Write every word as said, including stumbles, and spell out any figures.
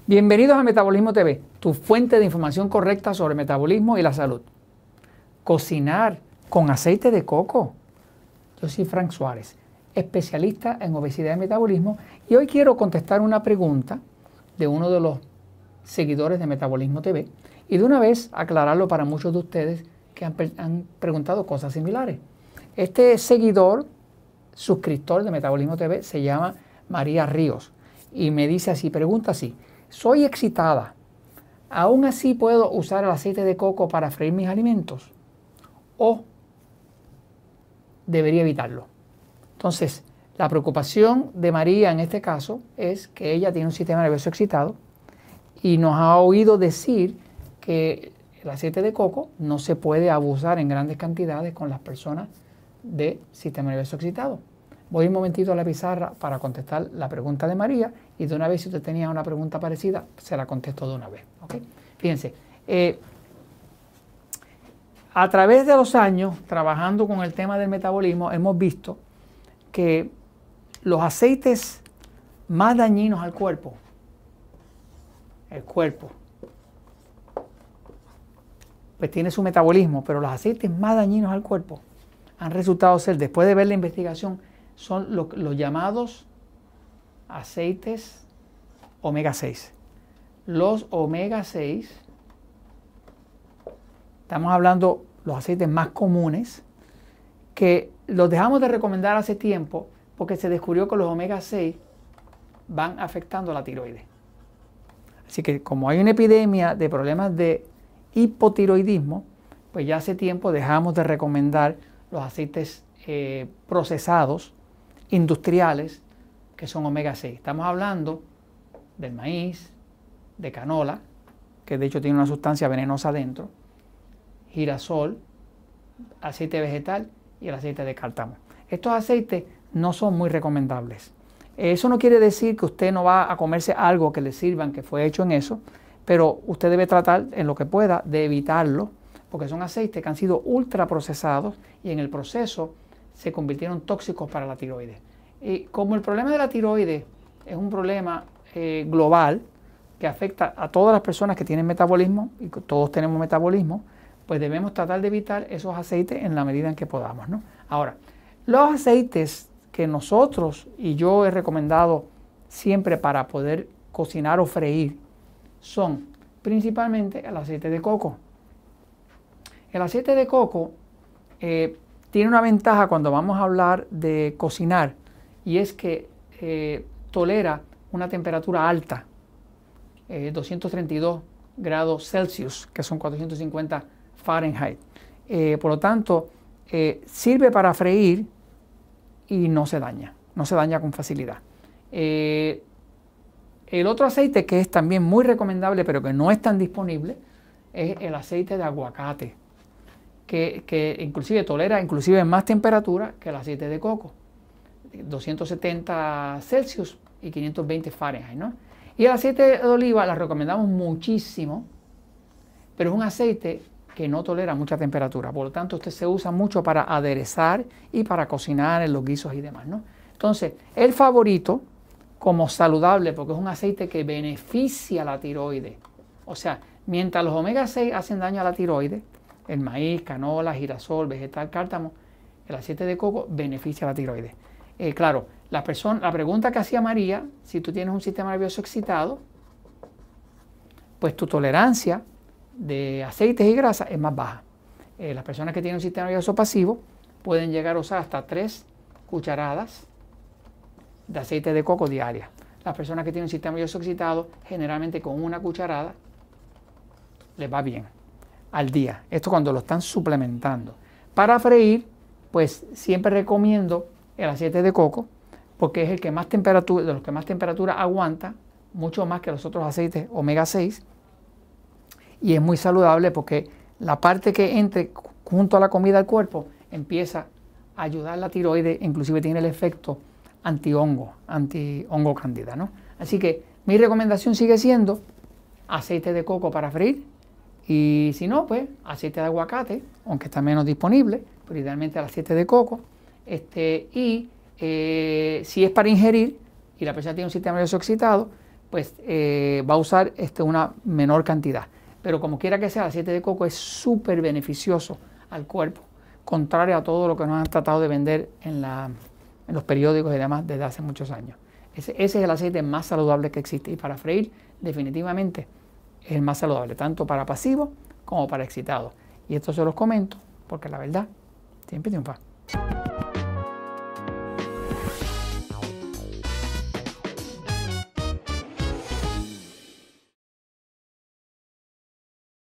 Bienvenidos a Metabolismo T V, tu fuente de información correcta sobre metabolismo y la salud. Cocinar con aceite de coco. Yo soy Frank Suárez, especialista en obesidad y metabolismo, y hoy quiero contestar una pregunta de uno de los seguidores de Metabolismo T V y de una vez aclararlo para muchos de ustedes que han, han preguntado cosas similares. Este seguidor, suscriptor de Metabolismo T V, se llama María Ríos y me dice así, pregunta así: soy excitada, ¿aún así puedo usar el aceite de coco para freír mis alimentos? ¿O debería evitarlo? Entonces, la preocupación de María en este caso es que ella tiene un sistema nervioso excitado y nos ha oído decir que el aceite de coco no se puede abusar en grandes cantidades con las personas de sistema nervioso excitado. Voy un momentito a la pizarra para contestar la pregunta de María y de una vez, si usted tenía una pregunta parecida, se la contesto de una vez. ¿Okay? Fíjense, eh, a través de los años, trabajando con el tema del metabolismo, hemos visto que los aceites más dañinos al cuerpo, el cuerpo, pues tiene su metabolismo, pero los aceites más dañinos al cuerpo han resultado ser, después de ver la investigación, son lo, los llamados aceites omega seis. Los omega seis, estamos hablando los aceites más comunes, que los dejamos de recomendar hace tiempo porque se descubrió que los omega seis van afectando la tiroides. Así que como hay una epidemia de problemas de hipotiroidismo, pues ya hace tiempo dejamos de recomendar los aceites eh, procesados, industriales, que son omega seis. Estamos hablando del maíz, de canola, que de hecho tiene una sustancia venenosa dentro, girasol, aceite vegetal y el aceite de cártamo. Estos aceites no son muy recomendables. Eso no quiere decir que usted no va a comerse algo que le sirvan, que fue hecho en eso, pero usted debe tratar en lo que pueda de evitarlo, porque son aceites que han sido ultra procesados y en el proceso se convirtieron tóxicos para la tiroides. Y como el problema de la tiroides es un problema eh, global que afecta a todas las personas que tienen metabolismo, y todos tenemos metabolismo, pues debemos tratar de evitar esos aceites en la medida en que podamos, ¿no? Ahora, los aceites que nosotros y yo he recomendado siempre para poder cocinar o freír son principalmente el aceite de coco. El aceite de coco eh, tiene una ventaja cuando vamos a hablar de cocinar, y es que eh, tolera una temperatura alta, eh, doscientos treinta y dos grados Celsius, que son cuatrocientos cincuenta Fahrenheit. Eh, por lo tanto, eh, sirve para freír y no se daña, no se daña con facilidad. Eh, el otro aceite que es también muy recomendable, pero que no es tan disponible, es el aceite de aguacate, que, que inclusive tolera inclusive más temperatura que el aceite de coco, doscientos setenta Celsius y quinientos veinte Fahrenheit, ¿no? Y el aceite de oliva la recomendamos muchísimo, pero es un aceite que no tolera mucha temperatura, por lo tanto usted se usa mucho para aderezar y para cocinar en los guisos y demás, ¿no? Entonces, el favorito como saludable, porque es un aceite que beneficia la tiroides, o sea, mientras los omega seis hacen daño a la tiroides, el maíz, canola, girasol, vegetal, cártamo, el aceite de coco beneficia a la tiroides. Eh, claro, la, persona, la pregunta que hacía María, si tú tienes un sistema nervioso excitado, pues tu tolerancia de aceites y grasas es más baja. Eh, las personas que tienen un sistema nervioso pasivo pueden llegar a usar hasta tres cucharadas de aceite de coco diarias. Las personas que tienen un sistema nervioso excitado, generalmente con una cucharada les va bien al día. Esto cuando lo están suplementando. Para freír, pues siempre recomiendo el aceite de coco, porque es el que más temperatura, de los que más temperatura aguanta, mucho más que los otros aceites omega seis, y es muy saludable porque la parte que entre junto a la comida al cuerpo empieza a ayudar a la tiroides, inclusive tiene el efecto antihongo, antihongo cándida, ¿no? Así que mi recomendación sigue siendo aceite de coco para freír, y si no, pues aceite de aguacate, aunque está menos disponible, pero idealmente el aceite de coco. Este, y eh, si es para ingerir y la persona tiene un sistema nervioso excitado, pues eh, va a usar este, una menor cantidad. Pero como quiera que sea, el aceite de coco es súper beneficioso al cuerpo, contrario a todo lo que nos han tratado de vender en, la, en los periódicos y demás desde hace muchos años. Ese, ese es el aceite más saludable que existe, y para freír definitivamente es el más saludable, tanto para pasivo como para excitado. Y esto se los comento porque la verdad siempre triunfa.